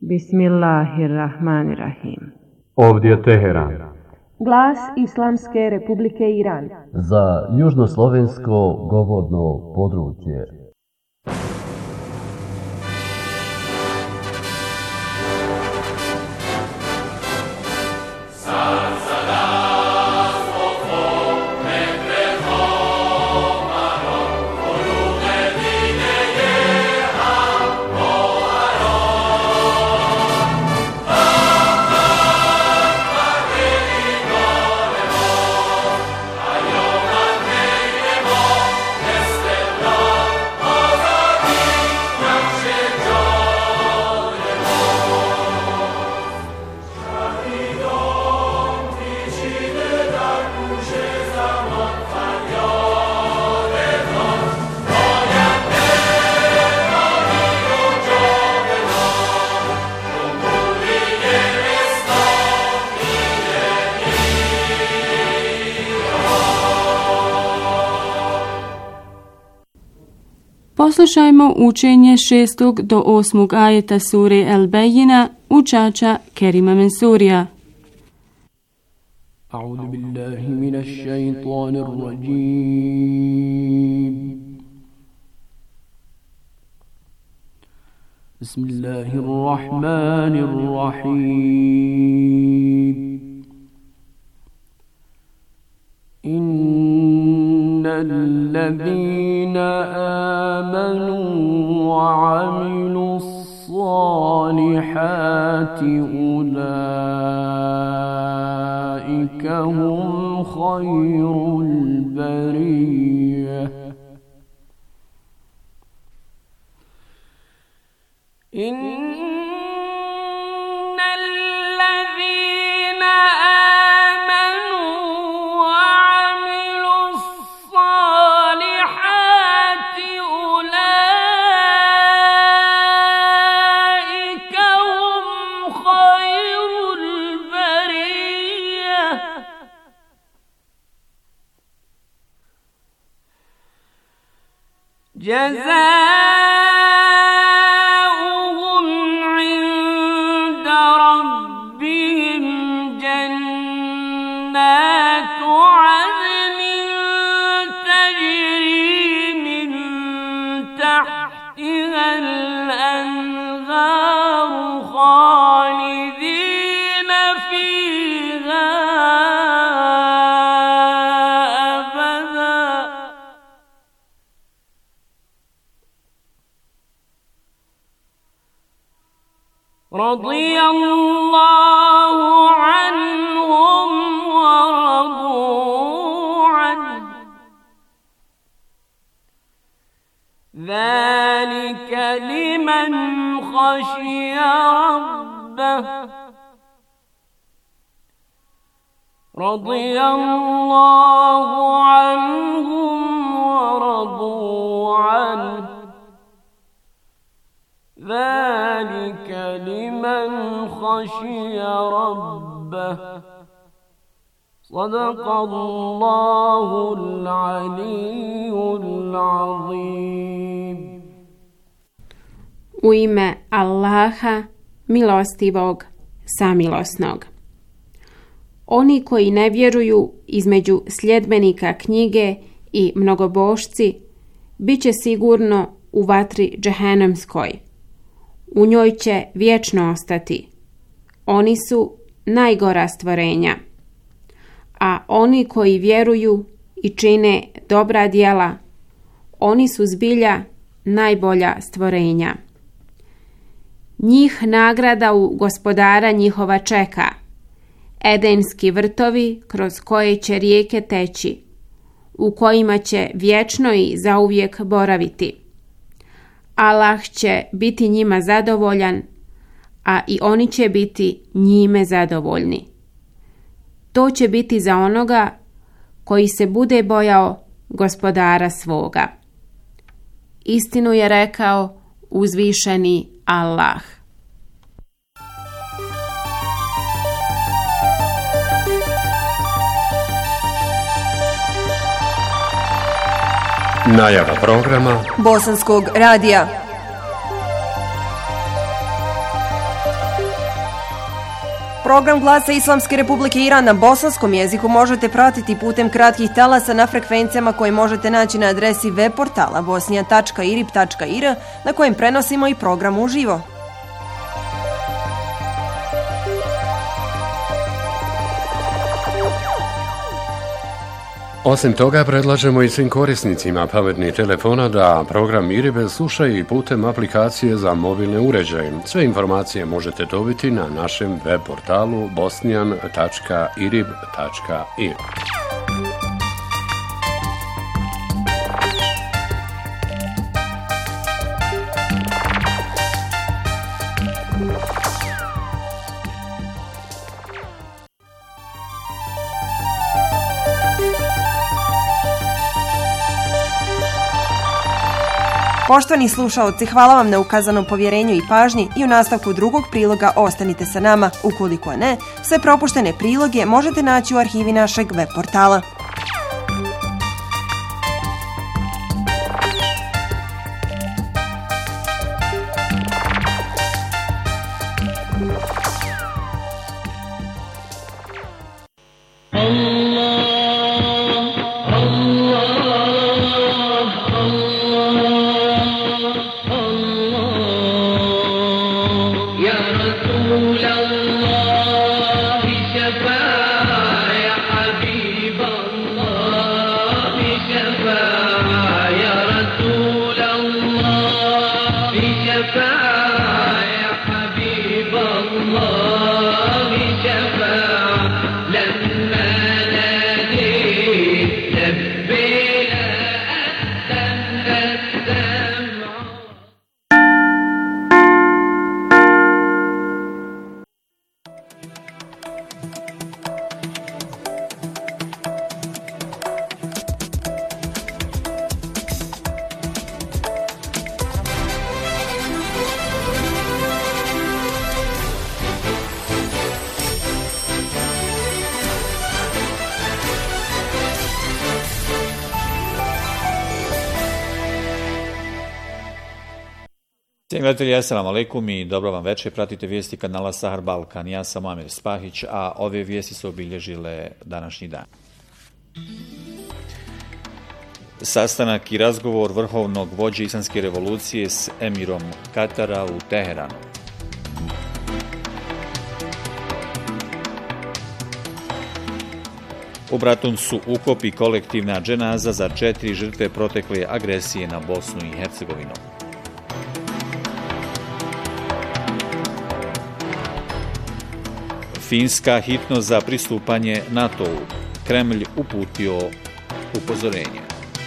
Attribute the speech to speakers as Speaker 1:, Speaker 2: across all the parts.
Speaker 1: Bismillahirrahmanirrahim.
Speaker 2: Ovdje je Teheran.
Speaker 3: Glas Islamske Republike Iran.
Speaker 4: Za južnoslovensko govorno područje.
Speaker 5: Poslušajmo učenje 6. do 8. ajeta sure El-Bejina učača Kerima Mensurija.
Speaker 6: A'udhu billahi minash shaitanir rajim. Bismillahirrahmanirrahim. الذين آمنوا وعملوا الصالحات أولئك هم خير البرية جزاؤهم عند ربهم جنات عدن تجري من تحتها الأنهار خالدين فيها رضي الله عنهم ورضوا عنه ذلك لمن خشي ربه رضي الله عنهم ورضوا عنه ذلك لمن خشي ربه صدق الله العلي العظيم.
Speaker 5: U ime Allaha, milostivog, samilosnog. Oni koji ne vjeruju između sljedbenika knjige i mnogobošci bit će sigurno u vatri džehennemskoj. U njoj će vječno ostati. Oni su najgora stvorenja. A oni koji vjeruju i čine dobra djela, oni su zbilja najbolja stvorenja. Njih nagrada u gospodara njihova čeka, edenski vrtovi kroz koje će rijeke teći, u kojima će vječno i zauvijek boraviti. Allah će biti njima zadovoljan, a i oni će biti njime zadovoljni. To će biti za onoga koji se bude bojao gospodara svoga. Istinu je rekao uzvišeni Allah.
Speaker 2: Najava programa
Speaker 7: Bosanskog radija.
Speaker 1: Program Glasa Islamske Republike Iran na bosanskom jeziku možete pratiti putem kratkih talasa na frekvencijama koje možete naći na adresi web portala bosnija.irib.ir na kojem prenosimo i program uživo.
Speaker 2: Osim toga, predlažemo i svim korisnicima pametnih telefona da program IRIB slušaju i putem aplikacije za mobilne uređaje. Sve informacije možete dobiti na našem web portalu bosnian.irib.ir.
Speaker 1: Poštovani slušaoci, hvala vam na ukazanom povjerenju i pažnji i u nastavku drugog priloga ostanite sa nama. Ukoliko ne, sve propuštene priloge možete naći u arhivi našeg web portala.
Speaker 7: Gledatelji, assalamu alaikum i dobro vam večer. Pratite vijesti kanala Sahar Balkan. Ja sam Amir Spahić, a ove vijesti su obilježile današnji dan. Sastanak i razgovor vrhovnog vođe Islamske revolucije s emirom Katara u Teheranu. U Bratuncu ukopi kolektivna dženaza za 4 žrtve protekle agresije na Bosnu i Hercegovinu. Finska hitno za pristupanje NATO-u. Kremlj uputio upozorenje.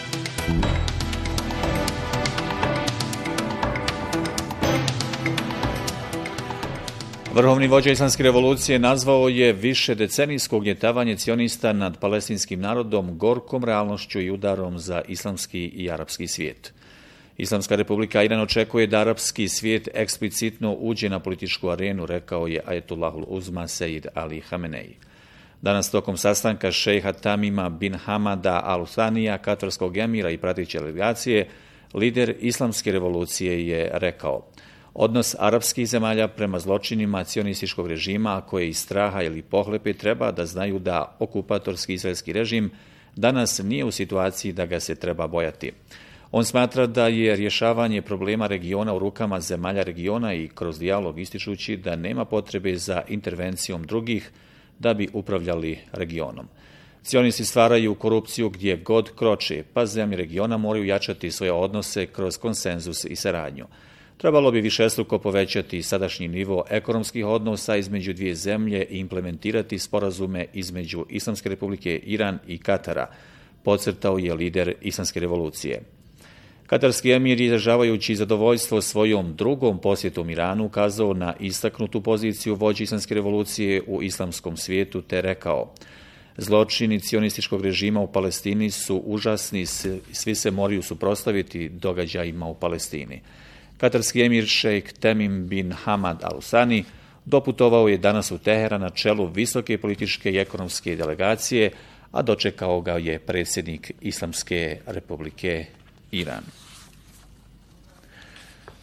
Speaker 7: Vrhovni vođa Islamske revolucije nazvao je više decenijsko ugnjetavanje cionista nad palestinskim narodom gorkom realnošću i udarom za islamski i arapski svijet. Islamska republika Iran očekuje da arapski svijet eksplicitno uđe na političku arenu, rekao je Ajetullahul Uzma Sejid Ali Hamenei. Danas tokom sastanka šejha Tamima bin Hamada Al Thanija, katarskog emira i prateće delegacije, lider Islamske revolucije je rekao: odnos arapskih zemalja prema zločinima cionističkog režima, koje iz straha ili pohlepe treba da znaju da okupatorski izraelski režim danas nije u situaciji da ga se treba bojati. On smatra da je rješavanje problema regiona u rukama zemalja regiona i kroz dijalog ističući da nema potrebe za intervencijom drugih da bi upravljali regionom. Cionisti stvaraju korupciju gdje god kroče, pa zemlje regiona moraju jačati svoje odnose kroz konsenzus i saradnju. Trebalo bi višestruko povećati sadašnji nivo ekonomskih odnosa između dvije zemlje i implementirati sporazume između Islamske republike Iran i Katara, podcrtao je lider Islamske revolucije. Katarski emir, izražavajući zadovoljstvo svojom drugom posjetom Iranu, ukazao na istaknutu poziciju vođe Islamske revolucije u islamskom svijetu te rekao: zločini cionističkog režima u Palestini su užasni, svi se moraju suprotstaviti događajima u Palestini. Katarski emir šejk Tamim bin Hamad Al Thani doputovao je danas u Teheran na čelu visoke političke i ekonomske delegacije, a dočekao ga je predsjednik Islamske republike Iran.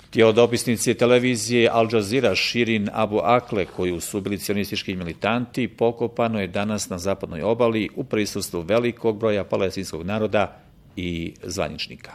Speaker 7: Tijelo dopisnice televizije Al Jazeera Shirin Abu Akleh, koju su bili cionistički militanti, pokopano je danas na zapadnoj obali u prisustvu velikog broja palestinskog naroda i zvaničnika.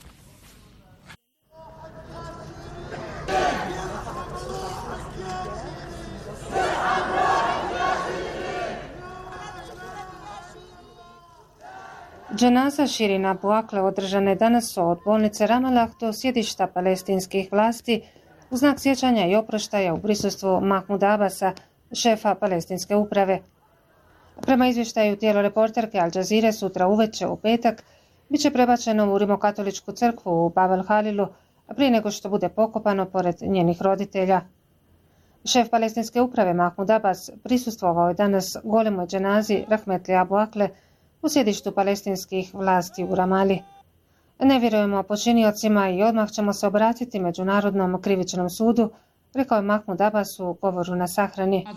Speaker 8: Dženaza Shirin Abu Akleh održana je danas od bolnice Ramallah do sjedišta palestinskih vlasti u znak sjećanja i oproštaja u prisustvu Mahmuda Abasa, šefa palestinske uprave. Prema izvještaju tijelo reporterke Al Jazeere sutra uveče u petak bit će prebačeno u rimokatoličku crkvu u Bab el-Halilu prije nego što bude pokopano pored njenih roditelja. Šef palestinske uprave Mahmud Abbas prisustvovao je danas golemoj dženazi Rahmetli Abu Akleh u sjedištu palestinskih vlasti u Ramali. Ne vjerujemo počiniocima i odmah ćemo se obratiti Međunarodnom krivičnom sudu, rekao je Mahmud Abbas u govoru na sahrani.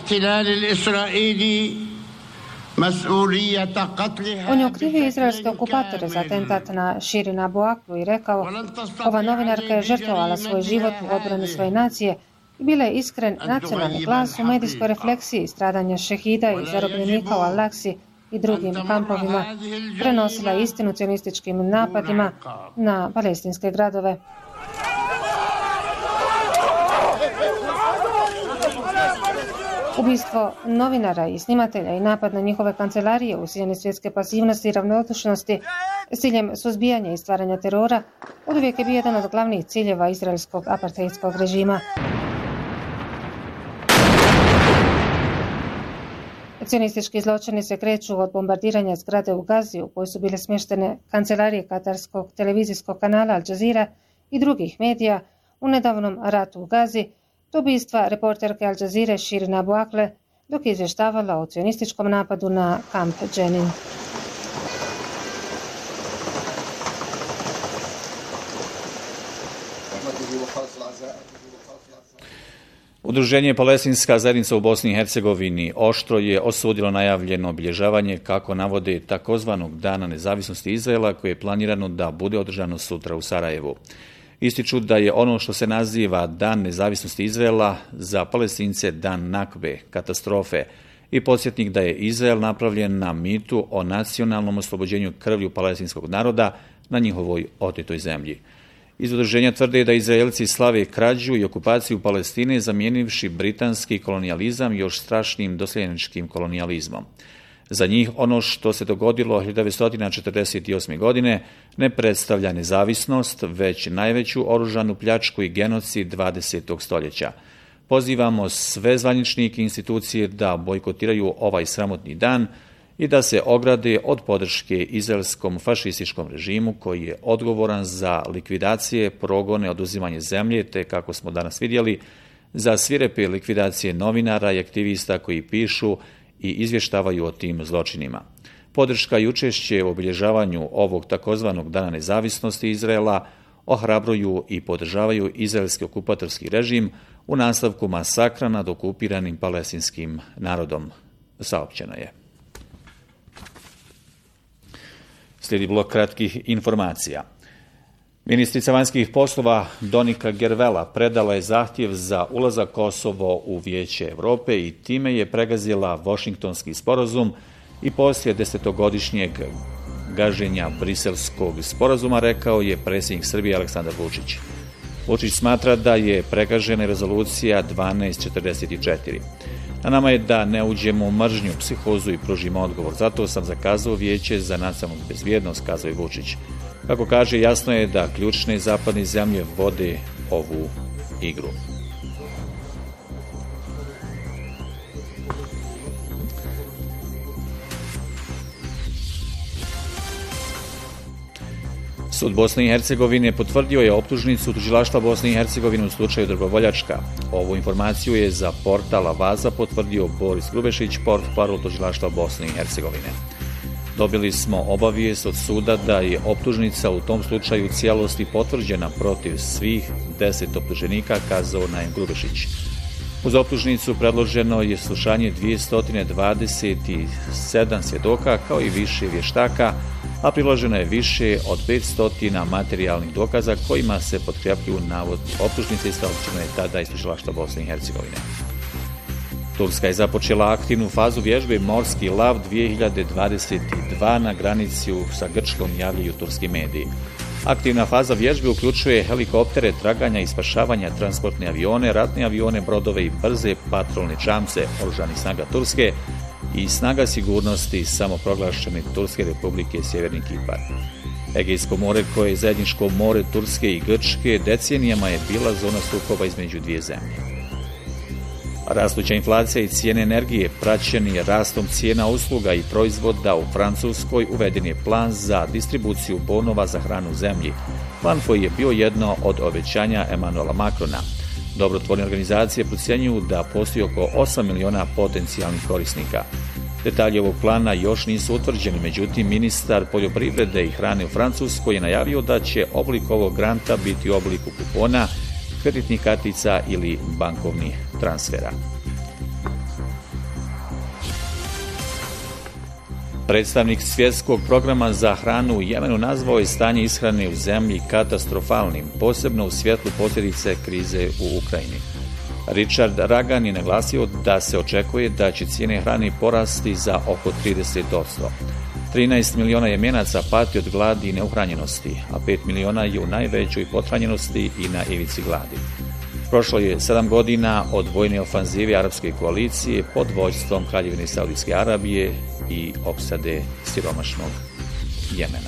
Speaker 8: On je okrivio izraelske okupatore za atentat na Shirin Abu Akleh i rekao: ova novinarka je žrtvovala svoj život u odbrani svoje nacije i bila je iskren nacionalni glas u medijskoj refleksiji stradanja šehida i zarobljenika u Al-Aksi i drugim kampovima, prenosila istinu cionističkim napadima na palestinske gradove. Ubistvo novinara i snimatelja i napad na njihove kancelarije u sjeni svjetske pasivnosti i ravnodušnosti s ciljem suzbijanja i stvaranja terora oduvijek je bio jedan od glavnih ciljeva izraelskog apartheidskog režima. Cionistički zločini se kreću od bombardiranja zgrade u Gazi u kojoj su bile smještene kancelarije katarskog televizijskog kanala Al Jazeera i drugih medija u nedavnom ratu u Gazi, do ubistva reporterke Al Jazeere Shirin Abu Akleh dok je izvještavala o cionističkom napadu na kamp Jenin.
Speaker 7: Udruženje Palestinska zajednica u Bosni i Hercegovini oštro je osudilo najavljeno obilježavanje, kako navode, takozvanog Dana nezavisnosti Izraela, koje je planirano da bude održano sutra u Sarajevu. Ističu da je ono što se naziva Dan nezavisnosti Izraela za Palestince dan nakbe, katastrofe, i podsjetnik da je Izrael napravljen na mitu o nacionalnom oslobođenju krvlju palestinskog naroda na njihovoj otetoj zemlji. Iz udruženja tvrde da Izraelci slave krađu i okupaciju Palestine zamijenivši britanski kolonijalizam još strašnim doseljeničkim kolonijalizmom. Za njih ono što se dogodilo 1948. godine ne predstavlja nezavisnost, već najveću oružanu pljačku i genocid 20. stoljeća. Pozivamo sve zvaničnike i institucije da bojkotiraju ovaj sramotni dan i da se ograde od podrške izraelskom fašističkom režimu koji je odgovoran za likvidacije, progone, oduzimanje zemlje, te, kako smo danas vidjeli, za svirepe likvidacije novinara i aktivista koji pišu i izvještavaju o tim zločinima. Podrška i učešće u obilježavanju ovog takozvanog Dana nezavisnosti Izraela ohrabruju i podržavaju izraelski okupatorski režim u nastavku masakra nad okupiranim palestinskim narodom, saopćeno je. Slijedi blok kratkih informacija. Ministrica vanjskih poslova Donika Gervela predala je zahtjev za ulazak Kosovo u Vijeće Europe i time je pregazila Washingtonski sporazum i poslije 10-godišnjeg gaženja briselskog sporazuma, rekao je predsjednik Srbije Aleksandar Vučić. Vučić smatra da je pregažena rezolucija 1244. Na nama je da ne uđemo u mržnju, psihozu i pružimo odgovor. Zato sam zakazao Vijeće za nacionalnu bezbjednost, kazao je Vučić. Kako kaže, jasno je da ključne zapadne zemlje vode ovu igru. Sud Bosne i Hercegovine potvrdio je optužnicu tužilaštva Bosne i Hercegovine u slučaju Drvovoljačka. Ovu informaciju je za portal Avaza potvrdio Boris Grubešić, portparol tužilaštva Bosne i Hercegovine. Dobili smo obavijest od suda da je optužnica u tom slučaju u cijelosti potvrđena protiv svih 10 optuženika, kazao Naim Grubešić. Uz optužnicu predloženo je slušanje 227 svjedoka kao i više vještaka a priloženo je više od 500 materijalnih dokaza kojima se potkrepljuju navodni optužnice i saopćeno je tada iz tužilaštva Bosne i Hercegovine. Turska je započela aktivnu fazu vježbe Morski lav 2022 na granici sa Grčkom, javljaju turski mediji. Aktivna faza vježbe uključuje helikoptere, traganja i spašavanja, transportne avione, ratne avione, brodove i brze patrolne čamce oružanih snaga Turske i snaga sigurnosti samoproglašene Turske Republike Sjeverni Kipar. Egejsko more, koje je zajedničko more Turske i Grčke, decenijama je bila zona sukoba između dvije zemlje. Rastuća inflacija i cijene energije praćeni rastom cijena usluga i proizvoda u Francuskoj uveden je plan za distribuciju bonova za hranu u zemlji, plan koji je bio jedno od obećanja Emmanuela Macrona. Dobrotvorne organizacije procjenjuju da postoji oko 8 miliona potencijalnih korisnika. Detalji ovog plana još nisu utvrđeni, međutim ministar poljoprivrede i hrane u Francuskoj je najavio da će oblik ovog granta biti u obliku kupona, kreditnih kartica ili bankovnih transfera. Predstavnik svjetskog programa za hranu u Jemenu nazvao je stanje ishrane u zemlji katastrofalnim, posebno u svjetlu posljedice krize u Ukrajini. Richard Ragan je naglasio da se očekuje da će cijene hrane porasti za oko 30%. 13 miliona Jemenaca pati od gladi i neuhranjenosti, a 5 miliona je u najvećoj pothranjenosti i na ivici gladi. Prošlo je 7 godina od vojne ofanzive Arapske koalicije pod vođstvom Kraljevine Saudijske Arabije i opsade siromašnog Jemena.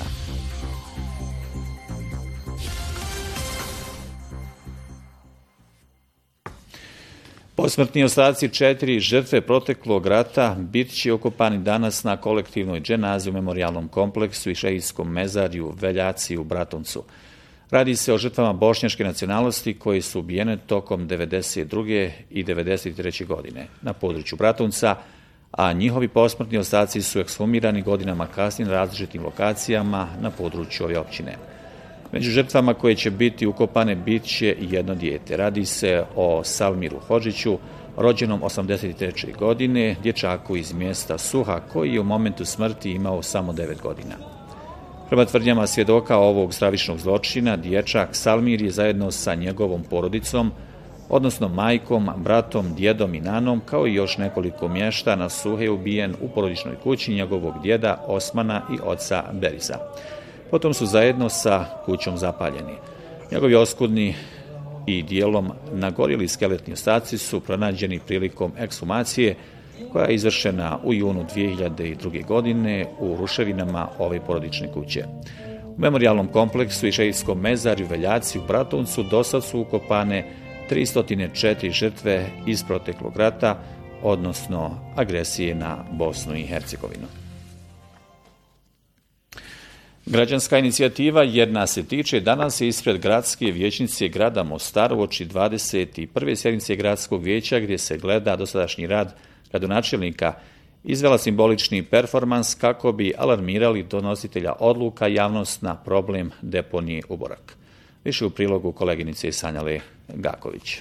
Speaker 7: Posmrtni ostaci 4 žrtve proteklog rata bit će okopani danas na kolektivnoj dženazi u memorijalnom kompleksu i šehijskom mezarju Veljaci u Bratuncu. Radi se o žrtvama bošnjačke nacionalnosti koje su ubijene tokom 1992. i 1993. godine na području Bratunca, a njihovi posmrtni ostaci su ekshumirani godinama kasnije na različitim lokacijama na području ove općine. Među žrtvama koje će biti ukopane bit će jedno dijete. Radi se o Salmiru Hodžiću, rođenom 1983. godine, dječaku iz mjesta Suha, koji je u momentu smrti imao samo 9 godina. Prema tvrdnjama svjedoka ovog stravičnog zločina, dječak Salmir je zajedno sa njegovom porodicom, odnosno majkom, bratom, djedom i nanom, kao i još nekoliko mještana Suhe ubijen u porodičnoj kući njegovog djeda Osmana i oca Beriza. Potom su zajedno sa kućom zapaljeni. Njegovi oskudni i dijelom nagorjeli skeletni ostaci su pronađeni prilikom ekshumacije koja je izvršena u junu 2002. godine u ruševinama ove porodične kuće. U memorijalnom kompleksu i šehijskom mezarju Veljaci u Bratuncu dosad su ukopane 304 žrtve iz proteklog rata, odnosno agresije na Bosnu i Hercegovinu. Građanska inicijativa Jedna se tiče danas je ispred gradske vijećnice grada Mostar uoči 21. sjednice gradskog vijeća gdje se gleda dosadašnji rad gradonačelnika izvela simbolični performans kako bi alarmirali donositelja odluka javnost na problem deponije Uborak. Više u prilogu koleginice Sanjale Gaković.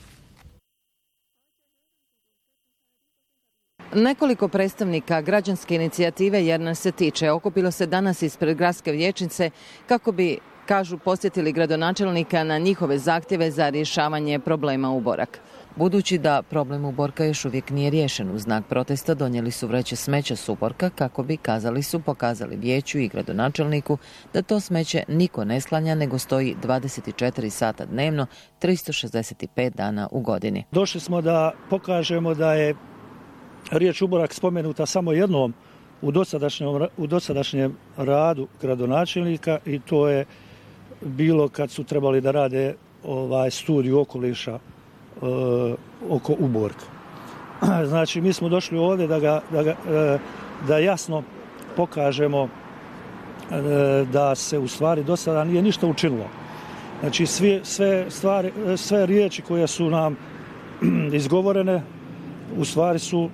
Speaker 9: Nekoliko predstavnika građanske inicijative Jedna se tiče okupilo se danas ispred gradske vijećnice kako bi, kažu, posjetili gradonačelnika na njihove zahtjeve za rješavanje problema Uborak. Budući da problem Uborka još uvijek nije riješen, u znak protesta donijeli su vreće smeća s Uborka kako bi, kazali su, pokazali vijeću i gradonačelniku da to smeće niko ne sklanja nego stoji 24 sata dnevno, 365 dana u godini.
Speaker 10: Došli smo da pokažemo da je riječ Uborak spomenuta samo jednom u dosadašnjem radu gradonačelnika i to je bilo kad su trebali da rade studiju okoliša oko Uborka. Znači, mi smo došli ovdje da jasno pokažemo da se u stvari do sada nije ništa učinilo. Znači, sve riječi koje su nam izgovorene u stvari su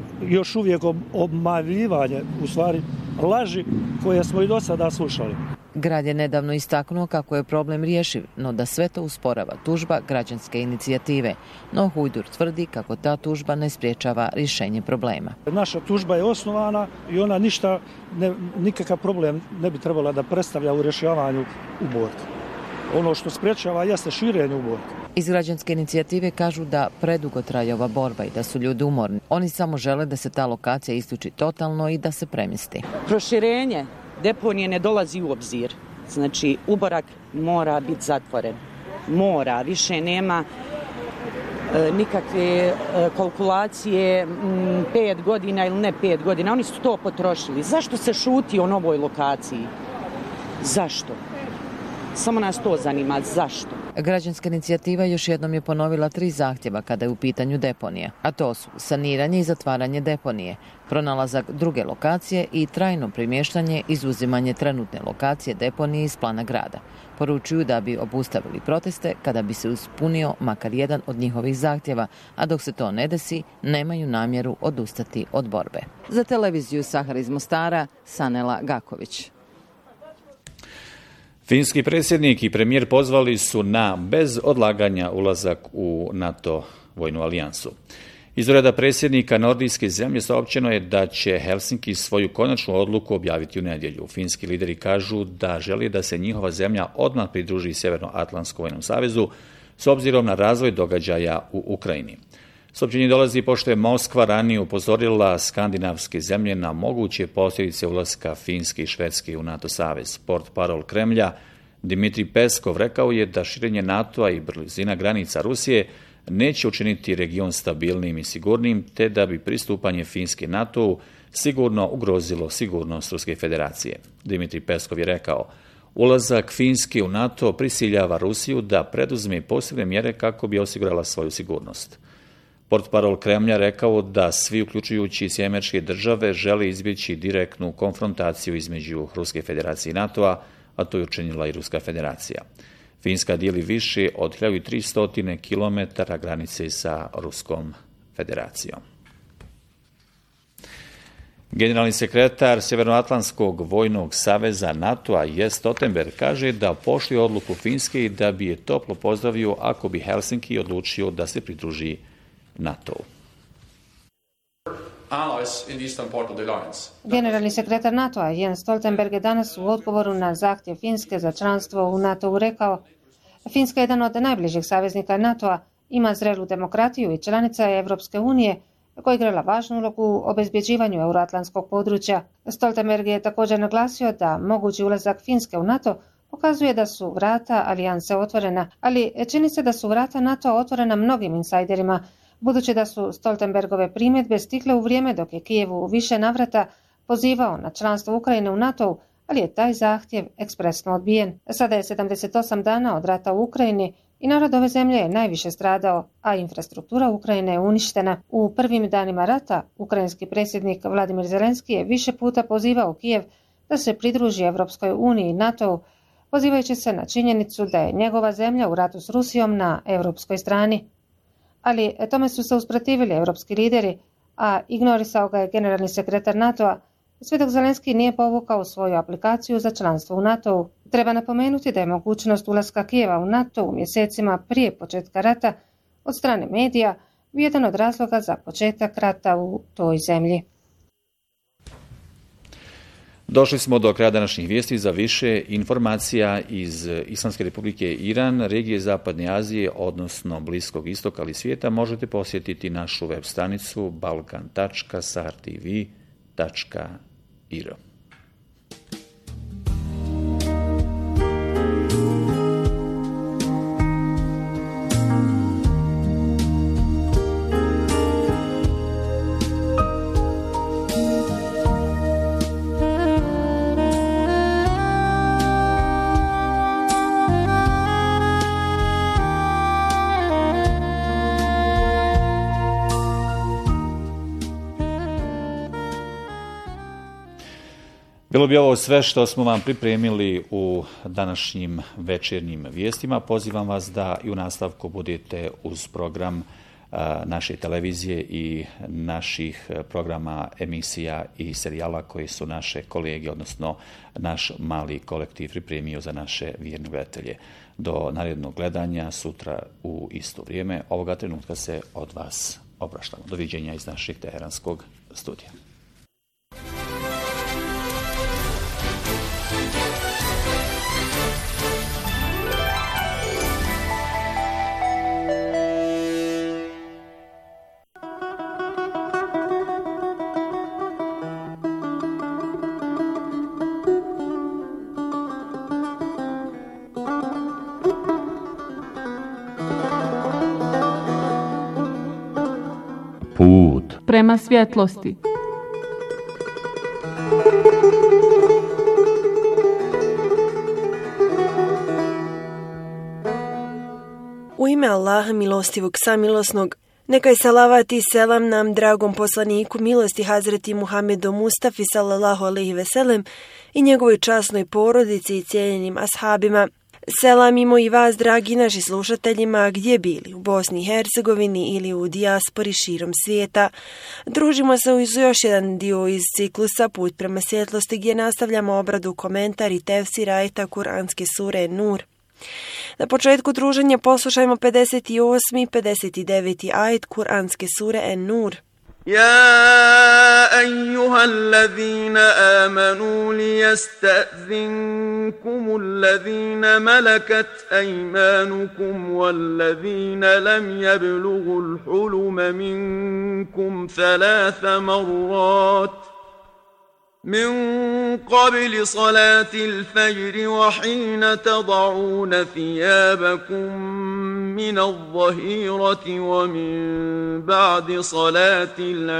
Speaker 10: još uvijek obmanjivanje, u stvari laži koje smo i do sada slušali.
Speaker 9: Grad je nedavno istaknuo kako je problem rješiv, no da sve to usporava tužba građanske inicijative. No Hujdur tvrdi kako ta tužba ne spriječava rješenje problema.
Speaker 10: Naša tužba je osnovana i ona nikakav problem ne bi trebala da predstavlja u rješavanju uborka. Ono što spriječava jeste širenje uborka.
Speaker 9: Iz građanske inicijative kažu da predugo traje ova borba i da su ljudi umorni. Oni samo žele da se ta lokacija isključi totalno i da se premjesti.
Speaker 11: Proširenje deponije ne dolazi u obzir. Znači, uborak mora biti zatvoren. Mora, više nema nikakve kalkulacije 5 godina ili ne 5 godina. Oni su to potrošili. Zašto se šuti o novoj lokaciji? Zašto? Samo nas to zanima. Zašto?
Speaker 9: Građanska inicijativa još jednom je ponovila 3 zahtjeva kada je u pitanju deponija, a to su saniranje i zatvaranje deponije, pronalazak druge lokacije i trajno premještanje i izuzimanje trenutne lokacije deponije iz plana grada. Poručuju da bi obustavili proteste kada bi se ispunio makar jedan od njihovih zahtjeva, a dok se to ne desi, nemaju namjeru odustati od borbe. Za televiziju Sahara iz Mostara, Sanela Gaković.
Speaker 7: Finski predsjednik i premijer pozvali su na bez odlaganja ulazak u NATO vojnu alijansu. Iz ureda predsjednika nordijske zemlje saopćeno je da će Helsinki svoju konačnu odluku objaviti u nedjelju. Finski lideri kažu da žele da se njihova zemlja odmah pridruži Sjevernoatlantskom vojnom savezu s obzirom na razvoj događaja u Ukrajini. Saopćenje dolazi pošto je Moskva ranije upozorila skandinavske zemlje na moguće posljedice ulaska Finske i Švedske u NATO savez. Portparol Kremlja Dmitrij Peskov rekao je da širenje NATO-a i blizina granica Rusije neće učiniti region stabilnim i sigurnim, te da bi pristupanje Finske NATO-u sigurno ugrozilo sigurnost Ruske federacije. Dmitrij Peskov je rekao: ulazak Finske u NATO prisiljava Rusiju da preduzme posebne mjere kako bi osigurala svoju sigurnost. Portparol Kremlja rekao da svi, uključujući Sjedinjene Države, žele izbjeći direktnu konfrontaciju između Ruske federacije i NATO-a, a to je učinila i Ruska federacija. Finska dijeli više od 1300 km granice sa Ruskom federacijom. Generalni sekretar Sjevernoatlantskog vojnog saveza NATO-a Jens Stoltenberg kaže da poštuje odluku Finske i da bi je toplo pozdravio ako bi Helsinki odlučio da se pridruži NATO-u.
Speaker 8: Generalni sekretar NATO-a Jens Stoltenberg je danas u odgovoru na zahtjev Finske za članstvo u NATO-u rekao: Finska je jedan od najbližih saveznika NATO-a, ima zrelu demokratiju i članica je Europske unije koja je igrala važnu ulogu u obezbjeđivanju euroatlantskog područja. Stoltenberg je također naglasio da mogući ulazak Finske u NATO pokazuje da su vrata alijanse otvorena, ali čini se da su vrata NATO-a otvorena mnogim insajderima, budući da su Stoltenbergove primjedbe stigle u vrijeme dok je Kijevu u više navrata pozivao na članstvo Ukrajine u NATO-u, ali je taj zahtjev ekspresno odbijen. Sada je 78 dana od rata u Ukrajini i narod ove zemlje je najviše stradao, a infrastruktura Ukrajine je uništena. U prvim danima rata ukrajinski predsjednik Vladimir Zelenski je više puta pozivao Kijev da se pridruži Europskoj uniji i NATO-u, pozivajući se na činjenicu da je njegova zemlja u ratu s Rusijom na europskoj strani. Ali tome su se usprotivili europski lideri, a ignorisao ga je generalni sekretar NATO-a, sve dok Zelenski nije povukao svoju aplikaciju za članstvo u NATO-u. Treba napomenuti da je mogućnost ulaska Kijeva u NATO u mjesecima prije početka rata od strane medija jedan od razloga za početak rata u toj zemlji.
Speaker 7: Došli smo do kraja današnjih vijesti. Za više informacija iz Islamske republike Iran, regije Zapadne Azije, odnosno Bliskog istoka ali svijeta, možete posjetiti našu web stranicu balkan.sahartv.ir. Bilo bi ovo sve što smo vam pripremili u današnjim večernjim vijestima. Pozivam vas da i u nastavku budete uz program naše televizije i naših programa, emisija i serijala koji su naše kolege, odnosno naš mali kolektiv pripremio za naše vjerne gledatelje. Do narednog gledanja sutra u isto vrijeme. Ovoga trenutka se od vas opraštamo. Doviđenja iz našeg teheranskog studija.
Speaker 4: Put
Speaker 3: prema svjetlosti.
Speaker 1: U ime Allaha milostivog samilosnog, neka je salavat i selam nam dragom poslaniku milosti Hazreti Muhammedu Mustafi sallallahu alejhi ve sellem i njegovoj časnoj porodici i cijenjenim ashabima. Selamimo i vas, dragi naši slušateljima, gdje bili, u Bosni i Hercegovini ili u dijaspori širom svijeta. Družimo se uz još jedan dio iz ciklusa Put prema svjetlosti, gdje nastavljamo obradu, komentar i tefsir ajeta kuranske sure Nur. Na početku druženja poslušajmo 58. i 59. ajet kuranske sure En-Nur.
Speaker 6: يا أيها الذين آمنوا ليستأذنكم الذين ملكت أيمانكم والذين لم يبلغوا الحلم منكم 3 مرات من قبل صلاة الفجر وحين تضعون ثيابكم من الظهيرة ومن بعد صلاة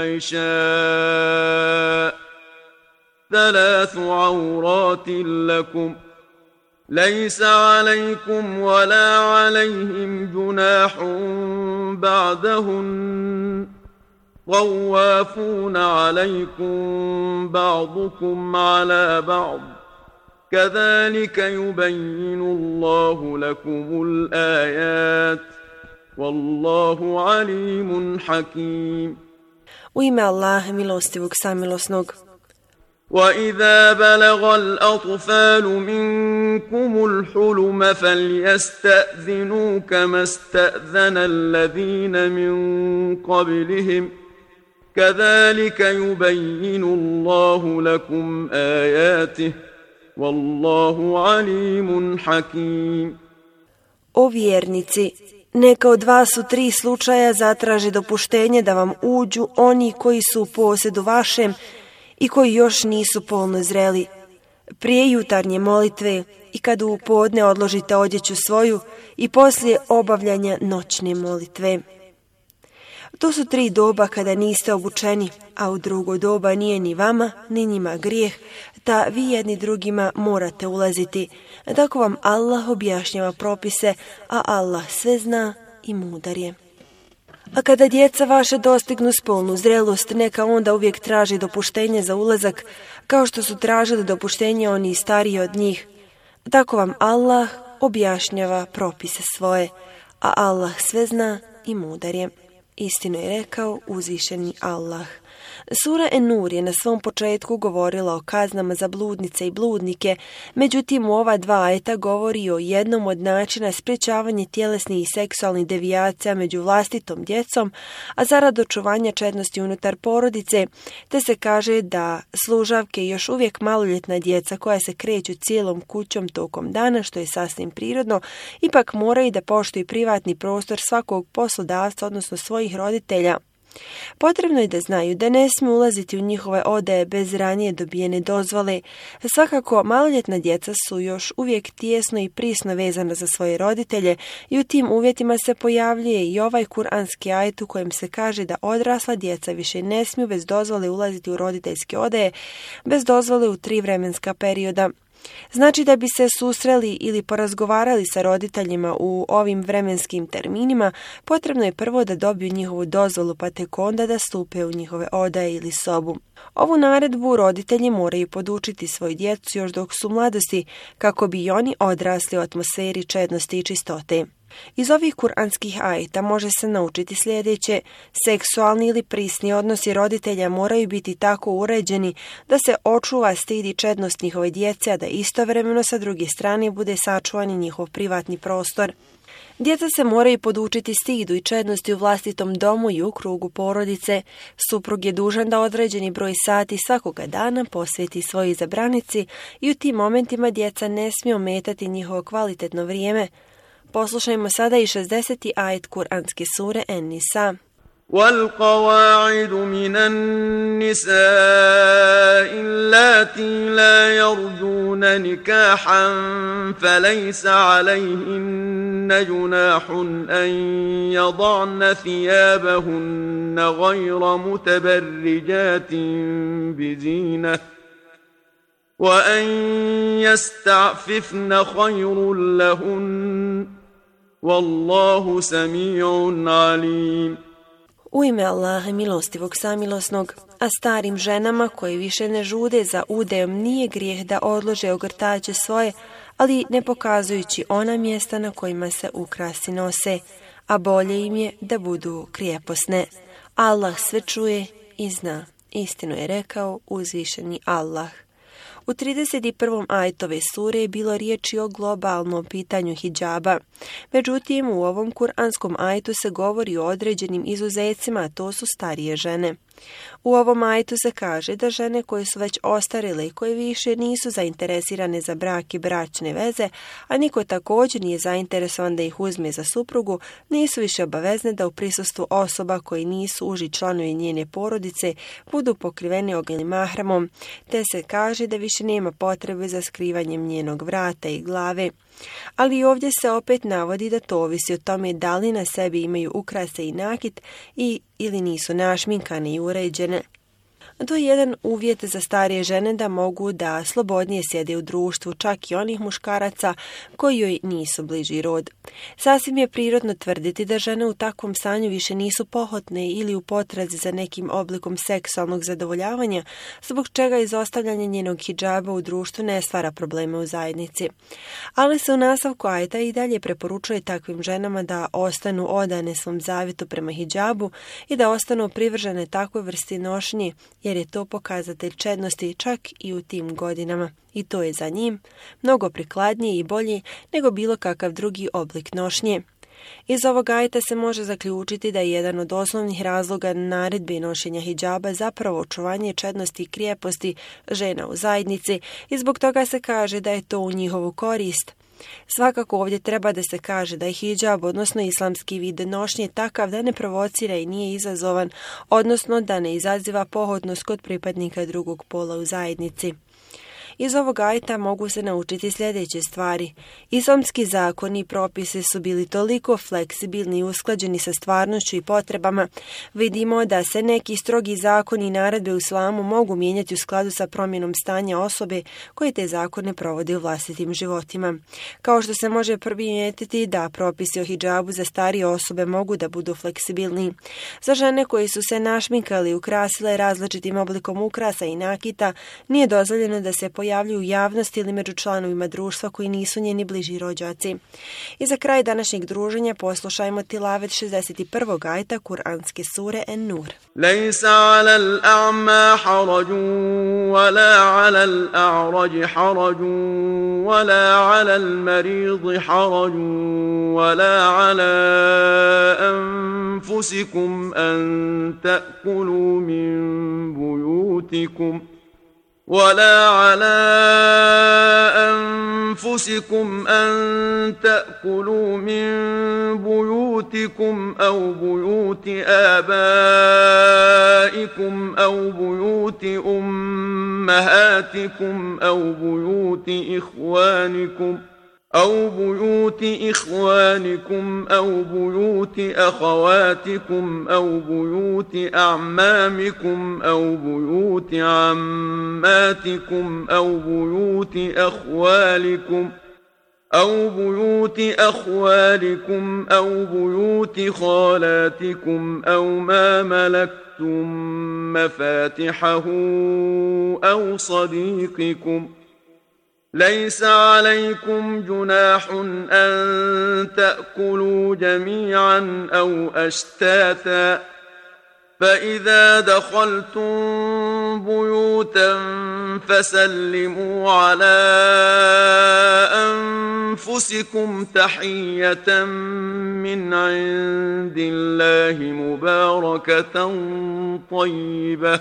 Speaker 6: العشاء 3 عورات لكم ليس عليكم ولا عليهم جناح بعدهن طوافون عليكم بعضكم على بعض كذلك يبين الله لكم الآيات والله عليم حكيم.
Speaker 1: U ime Allaha milostivog samilosnog.
Speaker 6: وإذا بلغ الأطفال منكم الحلم فليستأذنوا كما استأذن الذين من قبلهم كذلك يبين الله لكم آياته والله عليم حكيم.
Speaker 1: O vjernici, neka od vas u 3 slučaja zatraže dopuštenje da vam uđu oni koji su u posjedu vašem i koji još nisu polno zreli. Prije jutarnje molitve i kad u podne odložite odjeću svoju i poslije obavljanja noćne molitve. To su 3 doba kada niste obučeni, a u drugo doba nije ni vama, ni njima grijeh, da vi jedni drugima morate ulaziti. Tako vam Allah objašnjava propise, a Allah sve zna i mudar je. A kada djeca vaše dostignu spolnu zrelost, neka onda uvijek traži dopuštenje za ulazak, kao što su tražili dopuštenje oni stariji od njih. Tako vam Allah objašnjava propise svoje, a Allah sve zna i mudar je. Istinu je rekao uzvišeni Allah. Sura En-Nur je na svom početku govorila o kaznama za bludnice i bludnike, međutim u ova 2 ajeta govori o jednom od načina sprječavanja tjelesnih i seksualnih devijacija među vlastitom djecom, a zarad očuvanja čednosti unutar porodice, te se kaže da služavke i još uvijek maloljetna djeca koja se kreću cijelom kućom tokom dana, što je sasvim prirodno, ipak moraju da poštuju privatni prostor svakog poslodavca, odnosno svojih roditelja. Potrebno je da znaju da ne smiju ulaziti u njihove odaje bez ranije dobijene dozvole. Svakako, maloljetna djeca su još uvijek tijesno i prisno vezana za svoje roditelje i u tim uvjetima se pojavljuje i ovaj kuranski ajet u kojem se kaže da odrasla djeca više ne smiju bez dozvole ulaziti u roditeljske odaje, bez dozvole u 3 vremenska perioda. Znači da bi se susreli ili porazgovarali sa roditeljima u ovim vremenskim terminima, potrebno je prvo da dobiju njihovu dozvolu pa tek onda da stupe u njihove odaje ili sobu. Ovu naredbu roditelji moraju podučiti svoju djecu još dok su mladosti, kako bi i oni odrasli u atmosferi čednosti i čistote.
Speaker 12: Iz ovih kuranskih ajeta može se naučiti sljedeće: seksualni ili prisni odnosi roditelja moraju biti tako uređeni da se očuva stid i čednost njihove djece, a da istovremeno sa druge strane bude sačuvan i njihov privatni prostor. Djeca se moraju podučiti stidu i čednosti u vlastitom domu i u krugu porodice. Suprug je dužan da određeni broj sati svakoga dana posveti svojoj izabranici i u tim momentima djeca ne smiju ometati njihovo kvalitetno vrijeme. Poslušajmo sada i 60. ajet Kur'anske sure En-Nisa.
Speaker 6: والقواعد من النساء اللاتي لا يرجون نكاحا فليس عليهن جناح أن يضعن ثيابهن غير متبرجات بزينة وأن يستعففن خير لهن والله سميع عليم.
Speaker 12: U ime Allaha milostivog samilosnog, a starim ženama koje više ne žude za udajom nije grijeh da odlože ogrtače svoje, ali ne pokazujući ona mjesta na kojima se ukrasi nose, a bolje im je da budu krijeposne. Allah sve čuje i zna. Istinu je rekao uzvišeni Allah. U 31. ajetove sure je bilo riječi o globalnom pitanju hidžaba. Međutim, u ovom kuranskom ajetu se govori o određenim izuzecima, a to su starije žene. U ovom ajetu se kaže da žene koje su već ostarile i koje više nisu zainteresirane za brak i bračne veze, a niko također nije zainteresovan da ih uzme za suprugu, nisu više obavezne da u prisustvu osoba koji nisu uži članovi njene porodice budu pokriveni oglednim mahramom, te se kaže da više nema potrebe za skrivanjem njenog vrata i glave. Ali ovdje se opet navodi da to ovisi o tome da li na sebi imaju ukrase i nakit ili nisu našminkane i uređene. To je jedan uvjet za starije žene da mogu da slobodnije sjede u društvu, čak i onih muškaraca koji joj nisu bliži rod. Sasvim je prirodno tvrditi da žene u takvom stanju više nisu pohotne ili u potrazi za nekim oblikom seksualnog zadovoljavanja, zbog čega izostavljanje njenog hidžaba u društvu ne stvara probleme u zajednici. Ali se u nastavku ajeta i dalje preporučuje takvim ženama da ostanu odane svom zavjetu prema hidžabu i da ostanu privržene takvoj vrsti nošnje, jer je to pokazatelj čednosti čak i u tim godinama. I to je za njim mnogo prikladnije i bolje nego bilo kakav drugi oblik nošnje. Iz ovog ajeta se može zaključiti da je jedan od osnovnih razloga naredbe nošenja hidžaba zapravo očuvanje čednosti i krijeposti žena u zajednici i zbog toga se kaže da je to u njihovu korist. Svakako ovdje treba da se kaže da je hidžab, odnosno islamski vid nošnje, takav da ne provocira i nije izazovan, odnosno da ne izaziva pohotnost kod pripadnika drugog pola u zajednici. Iz ovog ajeta mogu se naučiti sljedeće stvari. Islamski zakoni i propisi su bili toliko fleksibilni i usklađeni sa stvarnošću i potrebama. Vidimo da se neki strogi zakoni i naredbe u islamu mogu mijenjati u skladu sa promjenom stanja osobe koje te zakone provode u vlastitim životima. Kao što se može primijetiti da propisi o hidžabu za starije osobe mogu da budu fleksibilni. Za žene koje su se našminkali i ukrasile različitim oblikom ukrasa i nakita, nije dozvoljeno da se pojavljuju u javnosti ili među članovima društva koji nisu njeni bliži rođaci. I za kraj današnjeg druženja poslušajmo tilavet 61. ajeta Kur'anske sure En-Nur.
Speaker 6: Lejsa ala al-a'ma harajun, wala ala al-a'raji harajun, wala ala al-maridi harajun, wala ala anfusikum an ta'kulu min bujutikum. ولا على أنفسكم أن تأكلوا من بيوتكم أو بيوت آبائكم أو بيوت أمهاتكم أو بيوت إخوانكم أو بيوت أخواتكم أو بيوت أعمامكم أو بيوت عماتكم أو بيوت أخوالكم أو بيوت خالاتكم أو ما ملكتم مفاتحه أو صديقكم ليس عليكم جناح أن تأكلوا جميعا أو أشتاتا فإذا دخلتم بيوتا فسلموا على أنفسكم تحية من عند الله مباركة طيبة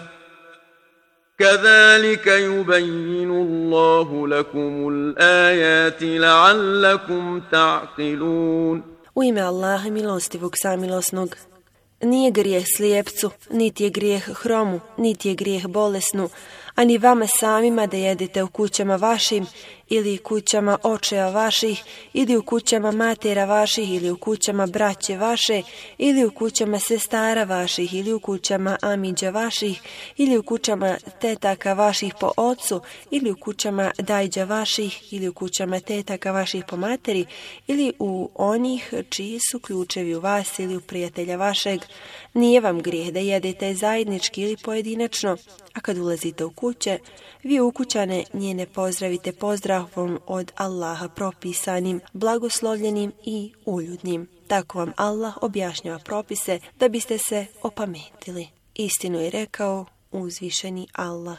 Speaker 6: كذلك يبين الله لكم الآيات لعلكم تعقلون.
Speaker 12: U ime Allaha milostivog samilosnog. Nije grijeh slijepcu, niti je grijeh hromu, niti je grijeh bolesnu, ani vama samima da jedete u kućama vašim ili kućama očeva vaših, ili u kućama matera vaših, ili u kućama braće vaše, ili u kućama sestara vaših, ili u kućama amiđa vaših, ili u kućama tetaka vaših po ocu, ili u kućama dajđa vaših, ili u kućama tetaka vaših po materi, ili u onih čiji su ključevi u vas ili u prijatelja vašeg. Nije vam grijeh da jedete zajednički ili pojedinačno, a kad ulazite u kuće, vi ukućane njene pozdravite pozdravom od Allaha propisanim, blagoslovljenim i uljudnim. Tako vam Allah objašnjava propise da biste se opametili. Istinu je rekao uzvišeni Allah.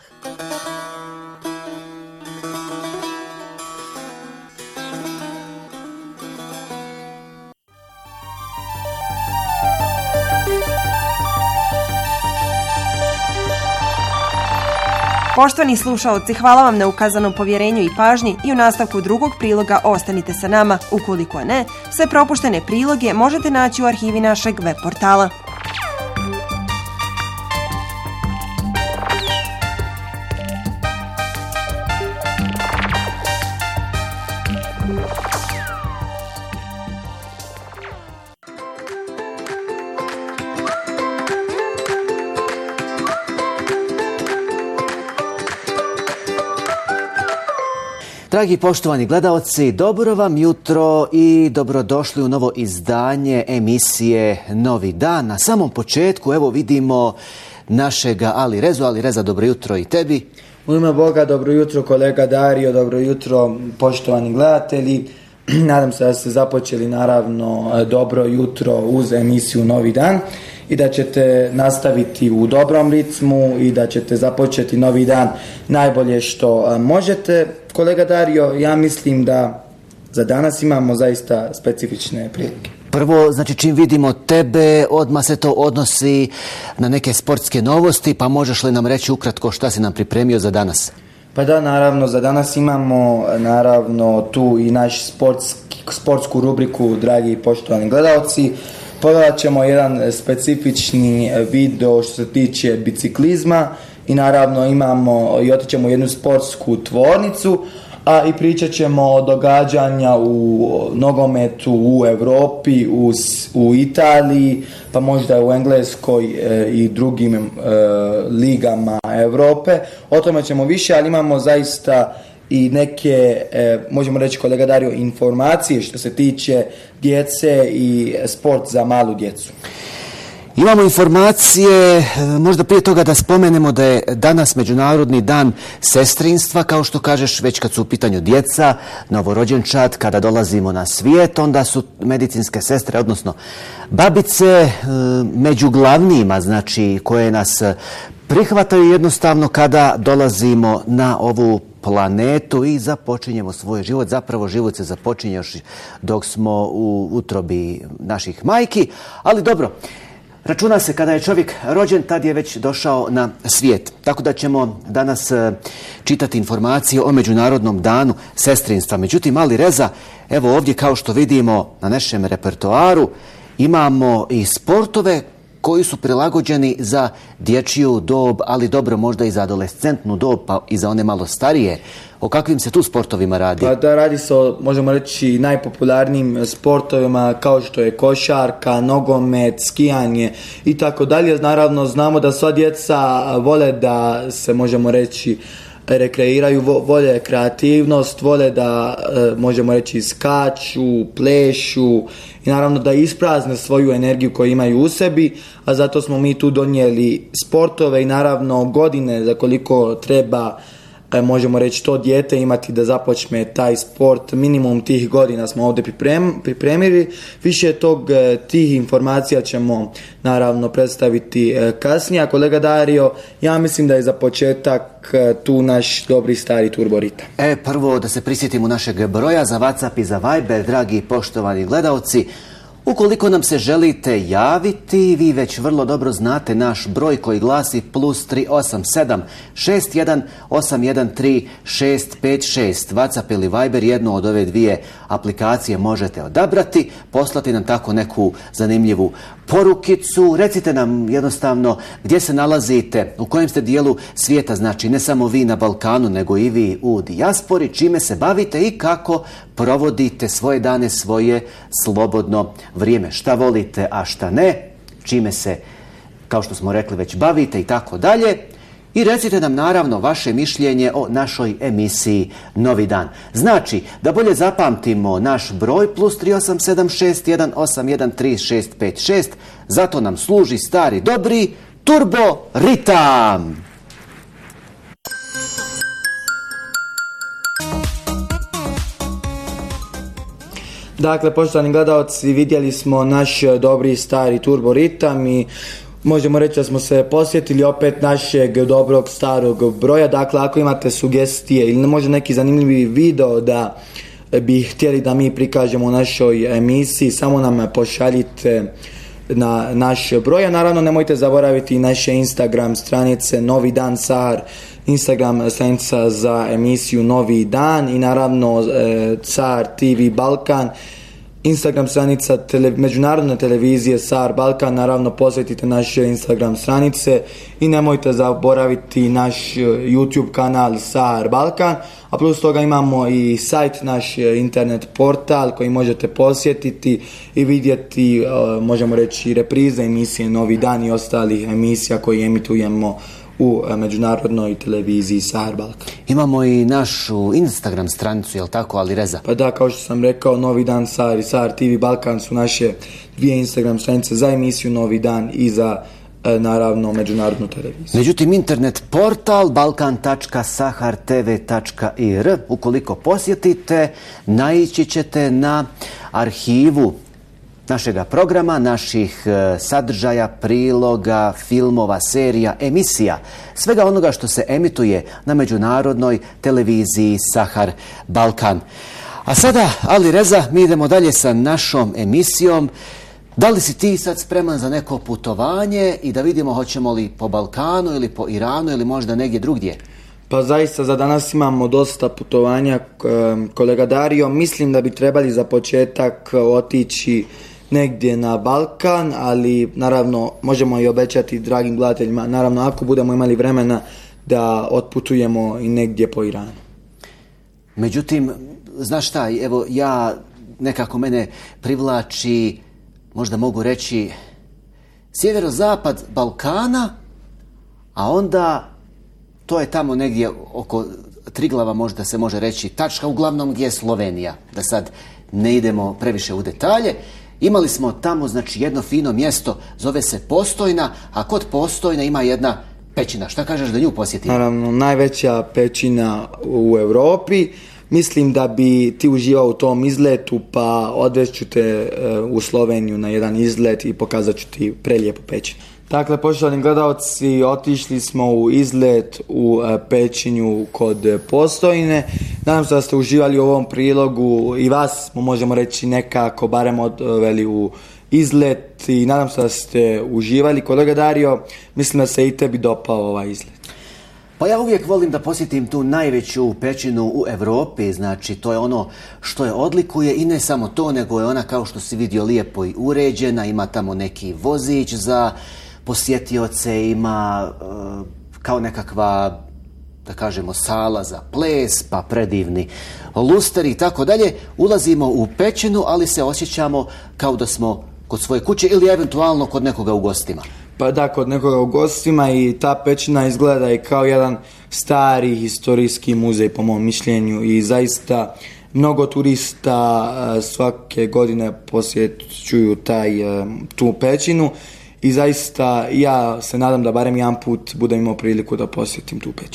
Speaker 1: Poštovani slušaoci, hvala vam na ukazanom povjerenju i pažnji i u nastavku drugog priloga ostanite sa nama. Ukoliko ne, sve propuštene priloge možete naći u arhivi našeg web portala.
Speaker 13: Dragi poštovani gledaoci, dobro vam jutro i dobrodošli u novo izdanje emisije Novi dan. Na samom početku evo vidimo našega Ali Rezu. Ali Reza, dobro jutro i tebi.
Speaker 14: U ime Boga, dobro jutro kolega Dario, dobro jutro poštovani gledatelji. Nadam se da ste započeli naravno dobro jutro uz emisiju Novi dan i da ćete nastaviti u dobrom ritmu i da ćete započeti novi dan najbolje što možete. Kolega Dario, ja mislim da za danas imamo zaista specifične prilike.
Speaker 13: Prvo, znači čim vidimo tebe, odmah se to odnosi na neke sportske novosti, pa možeš li nam reći ukratko šta si nam pripremio za danas?
Speaker 14: Pa da, naravno, za danas imamo naravno tu i naš sportsku rubriku, dragi poštovani gledalci. Pogledat ćemo jedan specifični video što se tiče biciklizma i naravno imamo i otići ćemo u jednu sportsku tvornicu, a i pričat ćemo o događanja u nogometu u Europi, u Italiji, pa možda u Engleskoj i drugim ligama Europe. O tome ćemo više, ali imamo zaista i neke, možemo reći kolega Dario, informacije što se tiče djece i sport za malu djecu.
Speaker 13: Imamo informacije, možda prije toga da spomenemo da je danas Međunarodni dan sestrinstva, kao što kažeš, već kad su u pitanju djeca, novorođenčad, kada dolazimo na svijet, onda su medicinske sestre, odnosno babice, među glavnima, znači koje nas prihvataju jednostavno kada dolazimo na ovu planetu i započinjemo svoj život. Zapravo život se započinje još dok smo u utrobi naših majki, ali dobro. Računa se kada je čovjek rođen, tad je već došao na svijet. Tako da ćemo danas čitati informacije o Međunarodnom danu sestrinstva. Međutim, Ali Reza, evo ovdje kao što vidimo na našem repertoaru, imamo i sportove koji su prilagođeni za dječju dob, ali dobro možda i za adolescentnu dob, pa i za one malo starije. O kakvim se tu sportovima radi?
Speaker 14: Pa da, radi se o, možemo reći, najpopularnijim sportovima kao što je košarka, nogomet, skijanje i tako dalje. Naravno, znamo da sva djeca vole da se, možemo reći, rekreiraju, vole kreativnost, vole da, možemo reći, skaču, plešu i naravno da isprazne svoju energiju koju imaju u sebi, a zato smo mi tu donijeli sportove i naravno godine za koliko treba možemo reći, to dijete imati da započne taj sport. Minimum tih godina smo ovdje pripremili. Više tih informacija ćemo naravno predstaviti kasnije. A kolega Dario, ja mislim da je za početak tu naš dobri stari turbo ritam.
Speaker 13: Prvo da se prisjetimo našeg broja za WhatsApp i za Viber, dragi poštovani gledalci. Ukoliko nam se želite javiti, vi već vrlo dobro znate naš broj koji glasi +387 61 813 656. WhatsApp ili Viber, jednu od ove dvije aplikacije možete odabrati, poslati nam tako neku zanimljivu porukicu. Recite nam jednostavno gdje se nalazite, u kojem ste dijelu svijeta, znači ne samo vi na Balkanu, nego i vi u dijaspori, čime se bavite i kako provodite svoje dane, svoje slobodno vrijeme. Šta volite, a šta ne, čime se, kao što smo rekli, već bavite i tako dalje. I recite nam naravno vaše mišljenje o našoj emisiji Novi dan. Znači, da bolje zapamtimo naš broj +387 61 813 656, zato nam služi stari dobri turbo ritam.
Speaker 14: Dakle, poštovani gledalci, vidjeli smo naš dobri stari turbo ritam i možemo reći da smo se posjetili opet našeg dobrog starog broja. Dakle, ako imate sugestije ili možda neki zanimljivi video da bi htjeli da mi prikažemo u našoj emisiji, samo nam pošaljite na naš broj. A naravno nemojte zaboraviti naše Instagram stranice Novi dan Sahar, Instagram stranica za emisiju Novi dan i naravno Sahar TV Balkan, Instagram stranica međunarodne televizije Sahar Balkan. Naravno posjetite naše Instagram stranice i nemojte zaboraviti naš YouTube kanal Sahar Balkan, a plus toga imamo i sajt, naš internet portal koji možete posjetiti i vidjeti, možemo reći, reprize emisije Novi dan i ostalih emisija koje emitujemo u međunarodnoj televiziji Sahar Balkan.
Speaker 13: Imamo i našu Instagram stranicu, jel tako, Ali Reza?
Speaker 14: Pa da, kao što sam rekao, Novi dan Sahar i Sahar TV Balkan su naše dvije Instagram stranice za emisiju Novi dan i za naravno međunarodnu televiziju.
Speaker 13: Međutim, internet portal balkan.sahartv.ir, ukoliko posjetite, naići ćete na arhivu našega programa, naših sadržaja, priloga, filmova, serija, emisija, svega onoga što se emituje na međunarodnoj televiziji Sahar Balkan. A sada, Ali Reza, mi idemo dalje sa našom emisijom. Da li si ti sad spreman za neko putovanje i da vidimo hoćemo li po Balkanu ili po Iranu ili možda negdje drugdje?
Speaker 14: Pa zaista za danas imamo dosta putovanja, kolega Dario. Mislim da bi trebali za početak otići negdje na Balkan, ali naravno možemo i obećati dragim gledateljima, naravno ako budemo imali vremena, da otputujemo i negdje po Iranu.
Speaker 13: Međutim, znaš šta, evo nekako mene privlači, možda mogu reći, sjeverozapad Balkana, a onda to je tamo negdje oko Triglava, možda se može reći tačka, uglavnom gdje je Slovenija, da sad ne idemo previše u detalje. Imali smo tamo, znači, jedno fino mjesto, zove se Postojna, a kod Postojna ima jedna pećina. Šta kažeš da nju posjetimo?
Speaker 14: Naravno, najveća pećina u Europi. Mislim da bi ti uživao u tom izletu, pa odvešću te u Sloveniju na jedan izlet i pokazat ću ti prelijepu pećinu. Dakle, poštovani gledalci, otišli smo u izlet u pećinju kod Postojne. Nadam se da ste uživali u ovom prilogu i vas smo, možemo reći, nekako barem odveli u izlet i nadam se da ste uživali. Kolega Dario, mislim da se i tebi dopao ovaj izlet.
Speaker 13: Pa ja uvijek volim da posjetim tu najveću pećinu u Europi, znači to je ono što je odlikuje i ne samo to, nego je ona, kao što si vidio, lijepo i uređena, ima tamo neki vozić za posjetioce, ima kao nekakva, da kažemo, sala za ples, pa predivni lusteri i tako dalje. Ulazimo u pećinu, ali se osjećamo kao da smo kod svoje kuće ili eventualno kod nekoga u gostima.
Speaker 14: Pa da, kod nekoga u gostima, i ta pećina izgleda i kao jedan stari historijski muzej, po mom mišljenju, i zaista mnogo turista svake godine posjećuju tu pećinu i zaista ja se nadam da barem jedan put budem imao priliku da posjetim tu pećinu.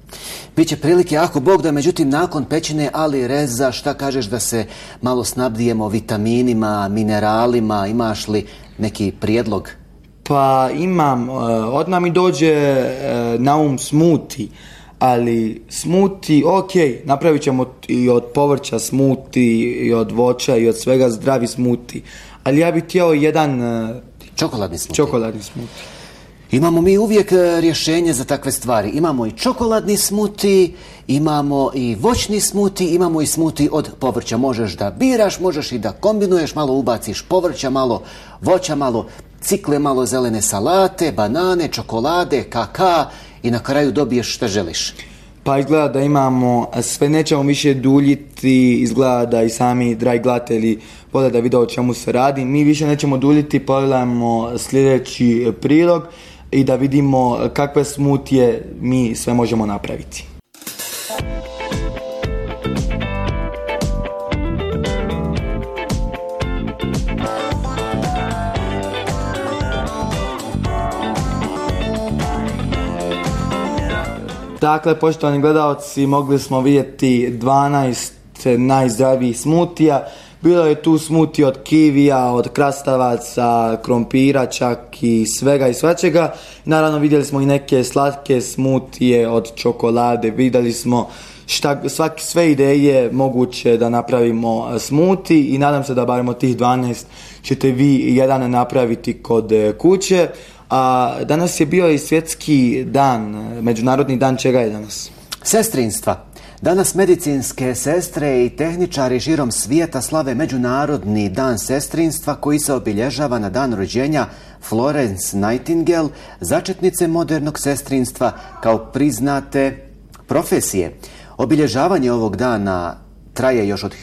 Speaker 13: Biće prilike, ako Bog da, međutim, nakon pećine Ali Reza, šta kažeš da se malo snabdijemo vitaminima, mineralima, imaš li neki prijedlog?
Speaker 14: Pa imam, odmah mi dođe na um smuti, ali smuti, ok, napravit ćemo i od povrća smuti, i od voća, i od svega zdravi smuti, ali ja bih htio jedan
Speaker 13: čokoladni smuti. Imamo mi uvijek rješenje za takve stvari. Imamo i čokoladni smuti, imamo i voćni smuti, imamo i smuti od povrća. Možeš da biraš, možeš i da kombinuješ, malo ubaciš povrća, malo voća, malo cikle, malo zelene salate, banane, čokolade, kaka i na kraju dobiješ što želiš.
Speaker 14: Pa izgleda da imamo, sve nećemo više duljiti, izgleda da i sami dragi gledatelji vole da vide o čemu se radi. Mi više nećemo duljiti, pogledajmo sljedeći prilog i da vidimo kakve smutije mi sve možemo napraviti. Dakle, poštovani gledalci, mogli smo vidjeti 12 najzdravijih smutija. Bilo je tu smuti od kivija, od krastavaca, krompira, čak i svega i svačega. Naravno, vidjeli smo i neke slatke smutije od čokolade. Vidjeli smo sve ideje moguće da napravimo smuti i nadam se da barem od tih 12 ćete vi jedan napraviti kod kuće. A danas je bio i svjetski dan, međunarodni dan, čega je danas?
Speaker 13: Sestrinstva. Danas medicinske sestre i tehničari širom svijeta slave Međunarodni dan sestrinstva koji se obilježava na dan rođenja Florence Nightingale, začetnice modernog sestrinstva kao priznate profesije. Obilježavanje ovog dana traje još od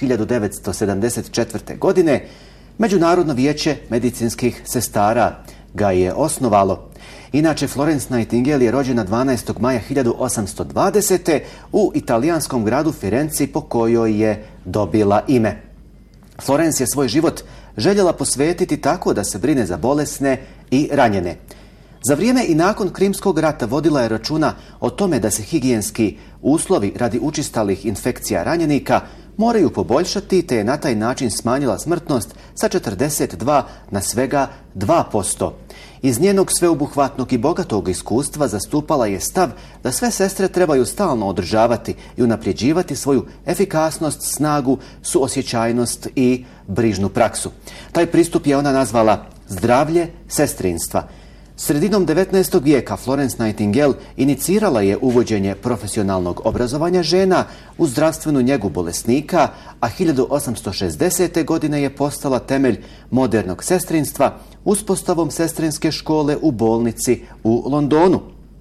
Speaker 13: 1974. godine. Međunarodno vijeće medicinskih sestara ga je osnovalo. Inače, Florence Nightingale je rođena 12. maja 1820. u italijanskom gradu Firenci, po kojoj je dobila ime. Florence je svoj život željela posvetiti tako da se brine za bolesne i ranjene. Za vrijeme i nakon Krimskog rata vodila je računa o tome da se higijenski uslovi radi učestalih infekcija ranjenika moraju poboljšati, te je na taj način smanjila smrtnost sa 42 na svega 2%. Iz njenog sveobuhvatnog i bogatog iskustva zastupala je stav da sve sestre trebaju stalno održavati i unapređivati svoju efikasnost, snagu, suosjećajnost i brižnu praksu. Taj pristup je ona nazvala zdravlje sestrinstva. Sredinom 19. vijeka Florence Nightingale inicirala je uvođenje profesionalnog obrazovanja žena u zdravstvenu njegu bolesnika, a 1860. godine je postala temelj modernog sestrinstva uspostavom sestrinske škole u bolnici u Londonu.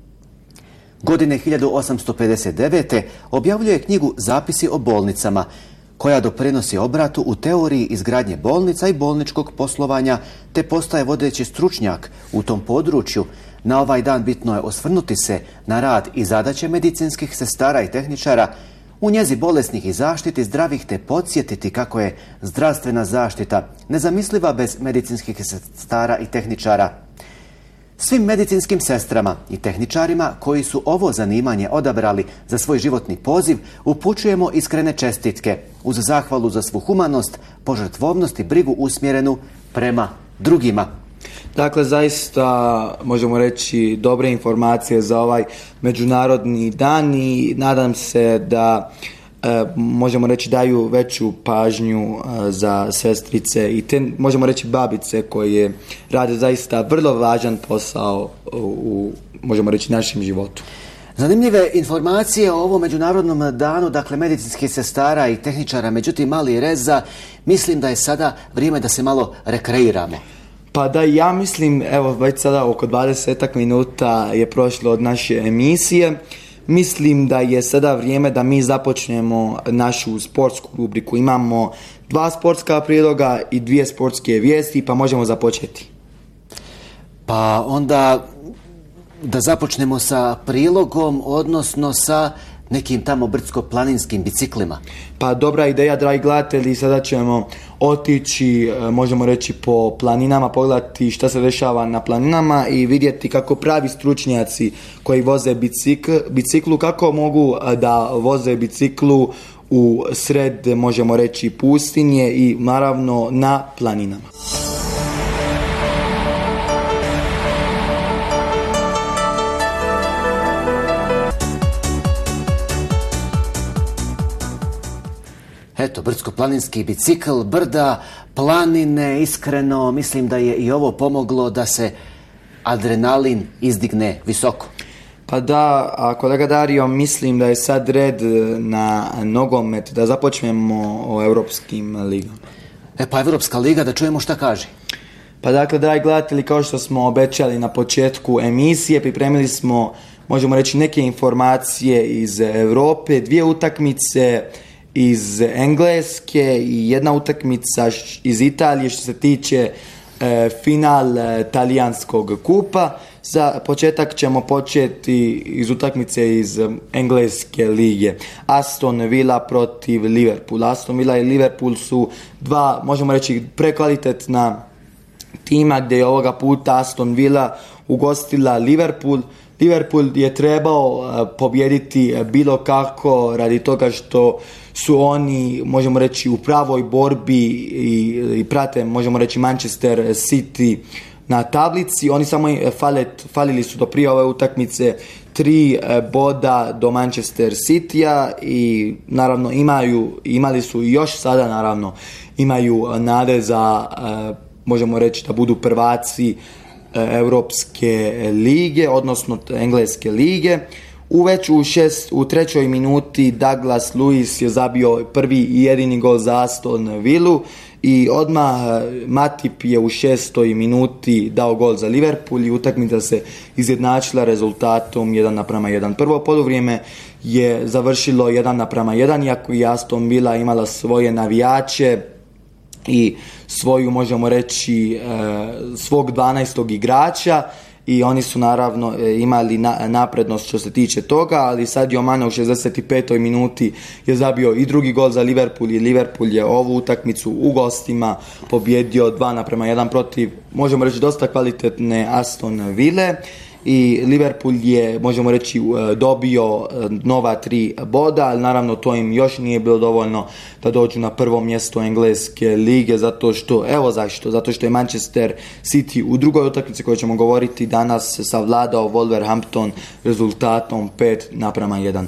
Speaker 13: Godine 1859. objavljuje knjigu Zapisi o bolnicama, koja doprinosi obratu u teoriji izgradnje bolnica i bolničkog poslovanja, te postaje vodeći stručnjak u tom području. Na ovaj dan bitno je osvrnuti se na rad i zadaće medicinskih sestara i tehničara u njezi bolesnih i zaštiti zdravih, te podsjetiti kako je zdravstvena zaštita nezamisliva bez medicinskih sestara i tehničara. Svim medicinskim sestrama i tehničarima koji su ovo zanimanje odabrali za svoj životni poziv upućujemo iskrene čestitke uz zahvalu za svu humanost, požrtvovnost i brigu usmjerenu prema drugima.
Speaker 14: Dakle, zaista možemo reći dobre informacije za ovaj međunarodni dan i nadam se da možemo reći daju veću pažnju za sestrice i te možemo reći babice koje rade zaista vrlo važan posao u možemo reći našem životu.
Speaker 13: Zanimljive informacije o ovom međunarodnom danu, dakle medicinskih sestara i tehničara, međutim Ali Reza, mislim da je sada vrijeme da se malo rekreiramo.
Speaker 14: Pa da, ja mislim, evo već sada oko 20 minuta je prošlo od naše emisije. Mislim da je sada vrijeme da mi započnemo našu sportsku rubriku. Imamo 2 sportska priloga i 2 sportske vijesti, pa možemo započeti.
Speaker 13: Pa onda da započnemo sa prilogom, odnosno sa nekim tamo brdsko-planinskim biciklima?
Speaker 14: Pa dobra ideja, dragi gledatelji, sada ćemo otići, možemo reći, po planinama, pogledati šta se dešava na planinama i vidjeti kako pravi stručnjaci koji voze biciklu, kako mogu da voze biciklu u sred, možemo reći, pustinje i naravno na planinama.
Speaker 13: Eto, brdsko-planinski bicikl, brda, planine, iskreno, mislim da je i ovo pomoglo da se adrenalin izdigne visoko.
Speaker 14: Pa da, a kolega Dario, mislim da je sad red na nogomet, da započnemo o europskim ligama.
Speaker 13: Pa Evropska liga, da čujemo šta kaže.
Speaker 14: Pa dakle, dragi gledatelji, kao što smo obećali na početku emisije, pripremili smo, možemo reći, neke informacije iz Europe, 2 utakmice iz Engleske i 1 utakmica iz Italije što se tiče final talijanskog kupa. Za početak ćemo početi iz utakmice iz Engleske lige. Aston Villa protiv Liverpoola. Aston Villa i Liverpool su 2, možemo reći, prekvalitetna tima gdje je ovoga puta Aston Villa ugostila Liverpool. Liverpool je trebao pobijediti bilo kako radi toga što su oni, možemo reći, u pravoj borbi i prate, možemo reći, Manchester City na tablici. Oni samo falili su do prije ove utakmice 3 boda do Manchester Citya i naravno imali su i još sada naravno imaju nade za, možemo reći, da budu prvaci Europske lige, odnosno Engleske lige. U trećoj minuti Douglas Luiz je zabio prvi i jedini gol za Aston Villu i odmah Matip je u 6. minuti dao gol za Liverpool i utakmica se izjednačila rezultatom 1:1. Prvo poluvrijeme je završilo 1:1, iako je Aston Villa imala svoje navijače i svoju, možemo reći, svog 12. igrača i oni su naravno imali naprednost što se tiče toga, ali Sadio Mane u 65. minuti je zabio i drugi gol za Liverpool i Liverpool je ovu utakmicu u gostima pobjedio 2:1 protiv, možemo reći, dosta kvalitetne Aston Ville. I Liverpool je, možemo reći, dobio nova 3 boda, ali naravno to im još nije bilo dovoljno da dođu na prvo mjesto Engleske lige, zato što je Manchester City u drugoj utakmici koju ćemo govoriti danas savladao Wolverhampton rezultatom 5:1.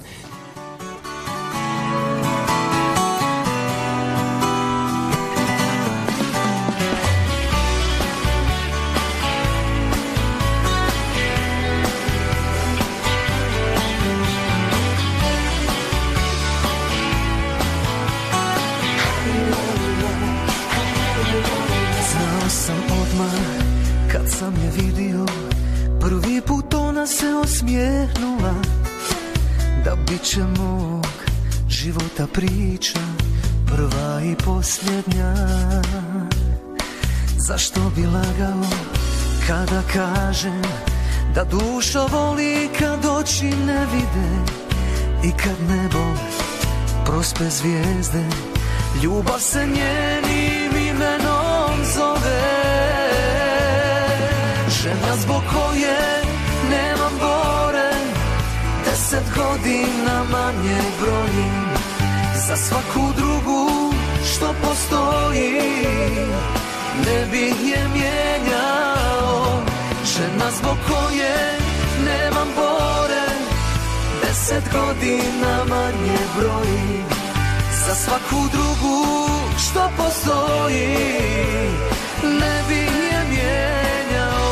Speaker 15: Priča prva i posljednja. Zašto bi lagao kada kažem da duša voli kad oči ne vide i kad nebo prospe zvijezde, ljubav se njenim imenom zove. Žena zbog koje nemam bore, 10 godina manje brojim za svaku drugu što postoji, ne bih je mijenjao. Žena zbog koje nemam bore, 10 godina manje brojim za svaku drugu što postoji, ne bih je mijenjao.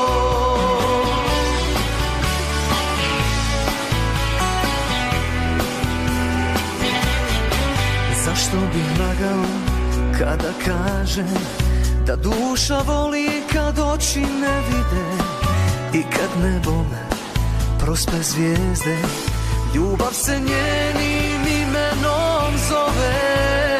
Speaker 15: Zašto bih lagao kada kažem da duša voli kad oči ne vide i kad nebom prospe zvijezde, ljubav se njenim imenom zove.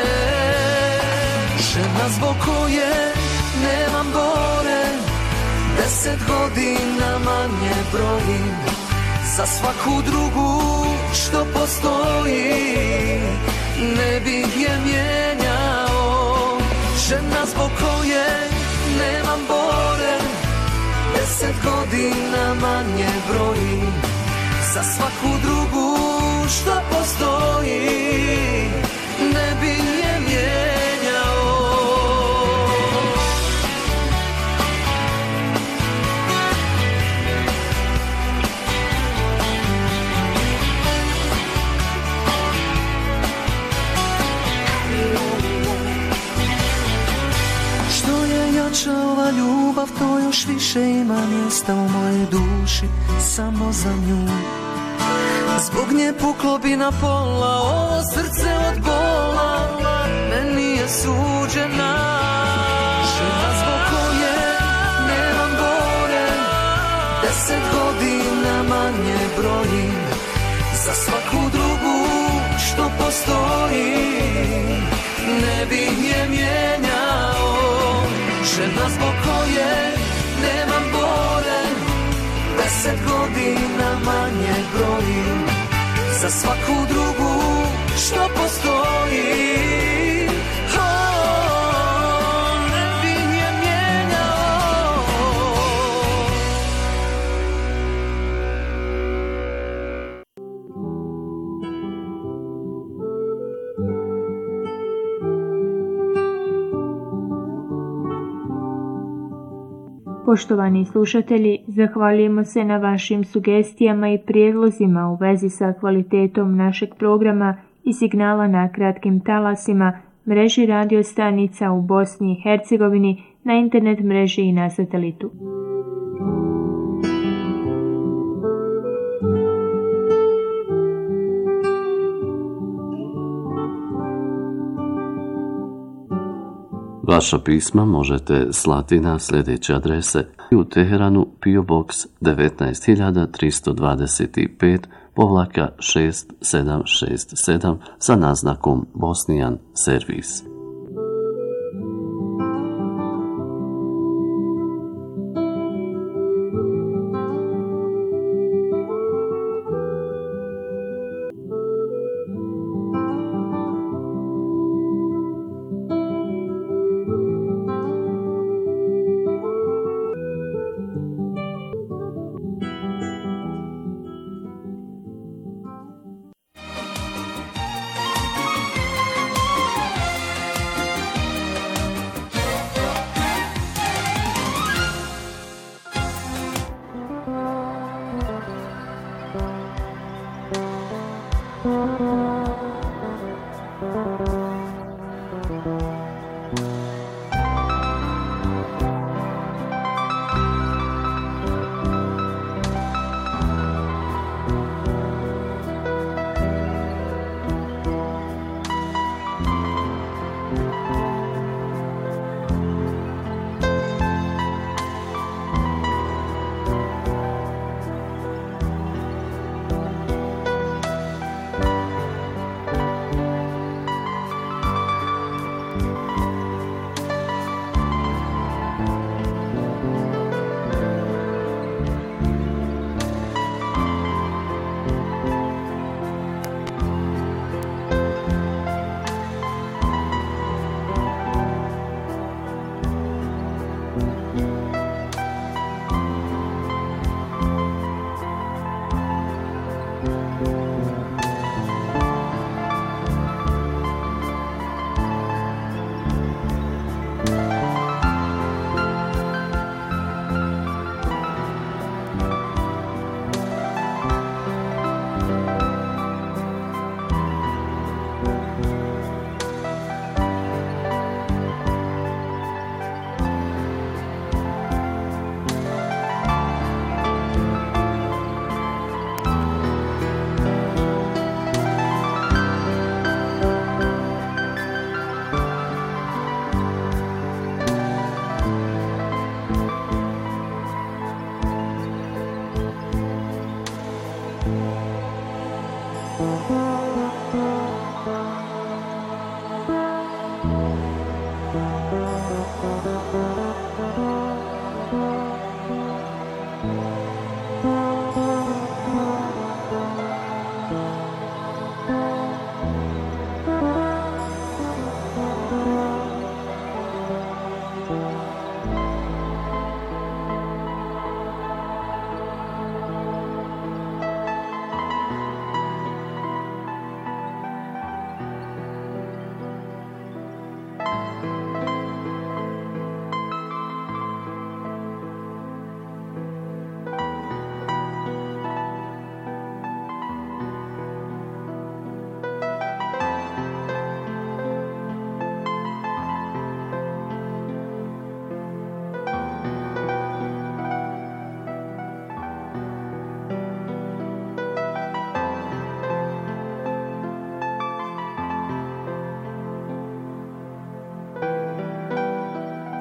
Speaker 15: Žena zbog koje nemam bore, 10 godina manje brojim za svaku drugu što postoji, ne bih je mijenjao. Žena zbog koje nemam bore, 10 godina manje brojim, za svaku drugu što postoji, ne bih je mijenjao. Što je jača ova ljubav, to još više ima mjesta u mojoj duši, samo za nju. Zbog nje puklo bi na pola ovo srce od bola, meni je suđena. Žena zbog koje nemam bore, 10 godina manje brojim, za svaku drugu što postoji, ne bih je mijenjao. Žena zbog koje nemam bore, 10 godina manje brojim, za svaku drugu što postoji, ne bih je mijenjao.
Speaker 16: Poštovani slušatelji, zahvaljujemo se na vašim sugestijama i prijedlozima u vezi sa kvalitetom našeg programa i signala na kratkim talasima, mreži radio stanica u Bosni i Hercegovini, na internet mreži i na satelitu.
Speaker 4: Vaša pisma možete slati na sljedeće adrese: u Teheranu PO Box 19325-6767 sa naznakom Bosnijan servis.